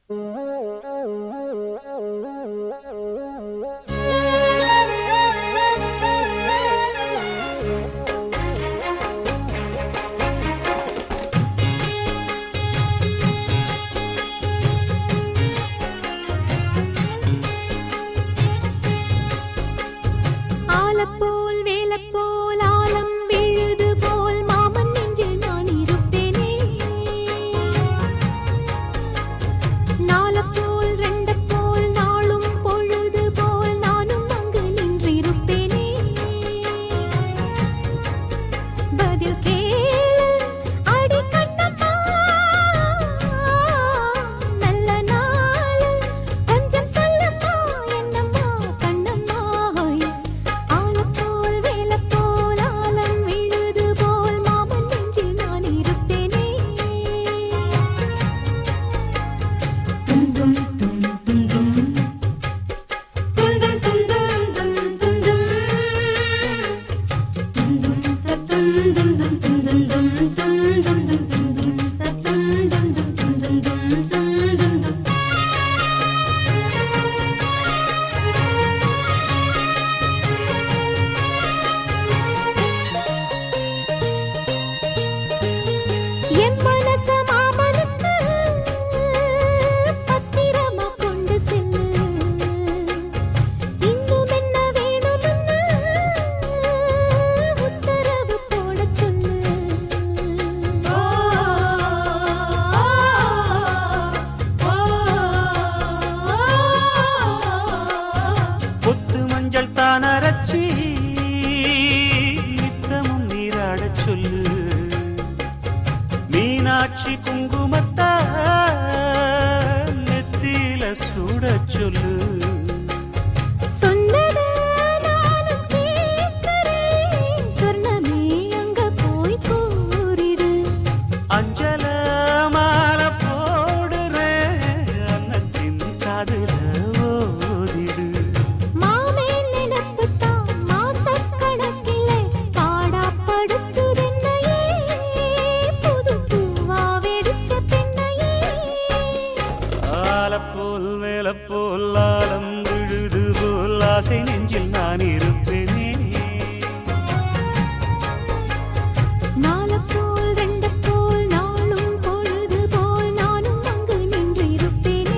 ஆலப்போல் வேலப்போல் ஆலம் விழுது போல் மாமன் நெஞ்சில் நான் இருப்பேனே. நாலப்போல் ரெண்டப்போல் நாளும் பொழுது போல் நானும் அங்கு நின்றிருப்பேனே. பதில் கேளு அடி கண்ணம்மா, நல்ல நாள் கொஞ்சம் சொல்லம்மா என்னம்மா கண்ணம்மா. ஆலப்போல் வேலப்போல் ஆலம் விழுது போல் மாமன் நெஞ்சில் நான் இருப்பேனே. தும் தும் தும் தும் தும் தும் தும் தும் தும் தும் தும் தும் என் மனச மாமனுக்கு பத்திரமா கொண்டு செல்லு. இன்னும் என்ன வேணும்னு உத்தரவு போடச் சொல்லு. கொத்து மஞ்சள் தான் அரைச்சி நித்தமும் நீராடச் சொல்லு. மீனாட்சி குங்குமத்தா நெத்தியில சூடச் சொல்லு. சொன்னத நானும் கேட்கிறேன், சொர்ணமே அங்க போய் கூறிடு. அஞ்சல மாலை போடுறேன், அன்னத்தின் காதுல ஓதிடு. மாமே நினைப்புத்தான் மாசக்கணக்கிலே பாடாப்படுத்துதென்னையே, புது பூவா வெடிச்ச பெண்ணையே. ஆலப்போல் வேலப்போல் ஆலம் விழுது போல் ஆசை நெஞ்சில் நான் இருப்பேனே. நாலப்போல் ரெண்டப்போல் நாளும் பொழுது போல் நானும் அங்கு நின்றிருப்பேனே.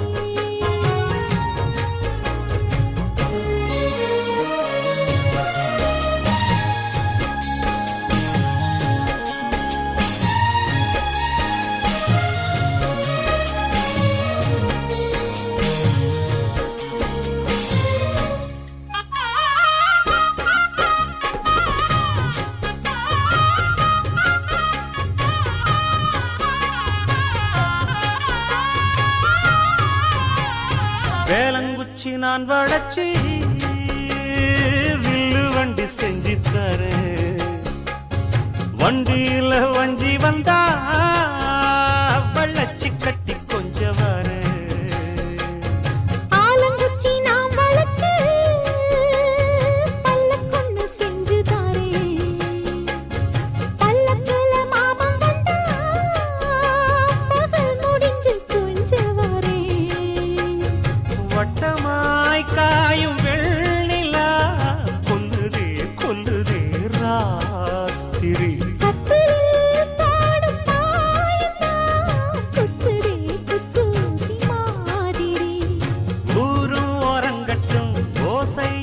வேலங்குச்சி நான் வளைச்சி வில்லு வண்டி செஞ்சு தரேன். வண்டியில வஞ்சி வந்தா